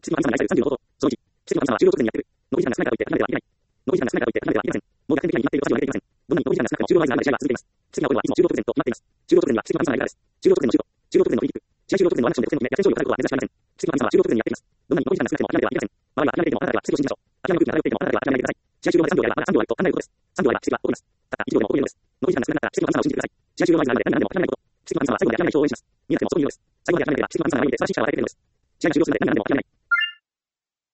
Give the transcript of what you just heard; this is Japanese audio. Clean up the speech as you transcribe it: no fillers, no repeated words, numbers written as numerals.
奇跡の神様に愛される30のこと。その1、奇跡の神様は中央直前にやってくる。残り時間が少ないからといって離れてはいけない。残り時間が少ないからといって離れてはいけません。もう逆転的に決まっているとは言われていません。どんなに残り時間が少なくても中央ワイズなる試合は続いています。奇跡の起こるのはいつも中央直前と決まっています。中央直前には奇跡の神様がいるからです。中央直前のシュート、中央直前のフリーキック、試合終了直前のワンアクションで得点を決め、逆転勝利を収めることは珍しくありません。奇跡の神様は中央直前にやっています。どんなに残り時間が少なくても諦めてはいけません。周りが諦めていてもあなただけは奇跡を信じましょう。諦めの空気に漂っていてもあなただけは諦めないでください。試合終了まで3秒あれば3秒あれと考えることです。3秒あれば奇跡は起こります。たった1秒でも起こるのです。残り時間が少なかったら奇跡の神様を信じてください。試合終了までなので何でも諦めないこと。奇跡の神様は最後まで諦めない人を応援します。見なくてもそういうのです。最後まで諦めていれば奇跡の神様が見えて素晴らしい力を与えてくれるのです。試合が終了するまで何でも諦めない。